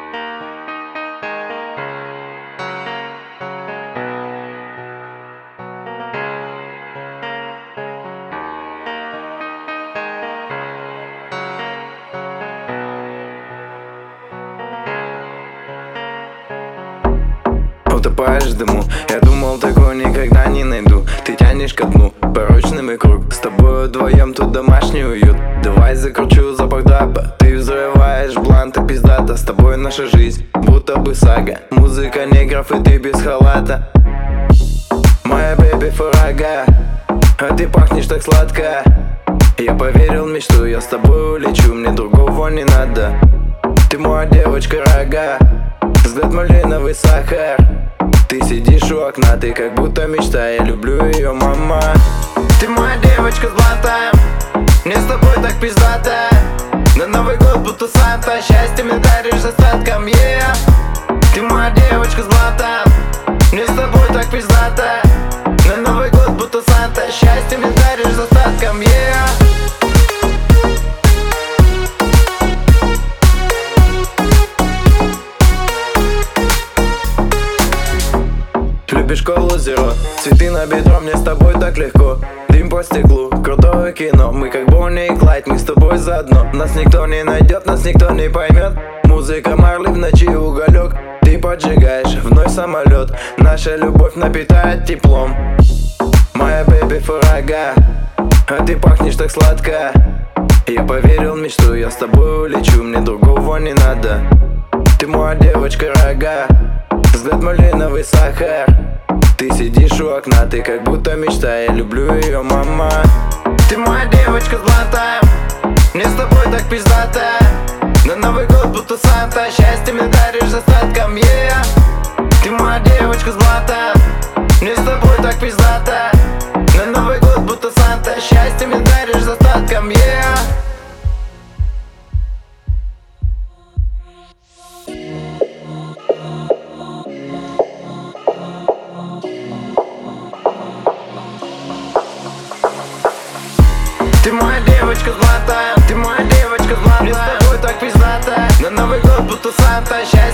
Утопаешь в дыму, я думал, такого никогда не найду. Ты тянешь ко дну порочный круг. С тобой вдвоем тут домашний уют. Давай закручу запах даба. Ты взрываешь бланты пиздата. С тобой наша жизнь будто бы сага. Музыка негров и ты без халата. Моя бэби фурага, а ты пахнешь так сладко. Я поверил в мечту, я с тобой улечу. Мне другого не надо. Ты моя девочка рога, взгляд малиновый сахар. Ты сидишь у окна, ты как будто мечта. Я люблю ее, мама. Ты моя девочка с блатом, мне с тобой так пиздато. На Новый год будто Санта, счастье мне даришь с остатком, yeah. Ты моя девочка с блатом, мне с тобой так пиздато. На Новый год будто Санта, счастье мне даришь с остатком, yeah. Любишь колу зеро, цветы на бедро, мне с тобой так легко. Дым по стеклу, крутое кино. Мы как Бонни и Клайд, мы с тобой заодно. Нас никто не найдет, нас никто не поймет. Музыка Марли в ночи уголек. Ты поджигаешь вновь самолет. Наша любовь напитает теплом. Моя бэби фурага, а ты пахнешь так сладко. Я поверил в мечту, я с тобой улечу. Мне другого не надо. Ты моя девочка рога, взгляд малиновый сахар. Ты сидишь у окна, ты как будто мечта. Я люблю ее, мама. Ты моя девочка с блатом, мне с тобой так пиздато. На Новый год будто Санта, счастье мне даришь с остатком, yeah. Ты моя девочка с блатом, мне с тобой так пиздато. На Новый год будто Санта, счастье мне даришь с остатком, yeah. Ты моя девочка с блатом, ты моя девочка с блатом, мне с тобой так пиздато. На Новый год будто Санта, счастье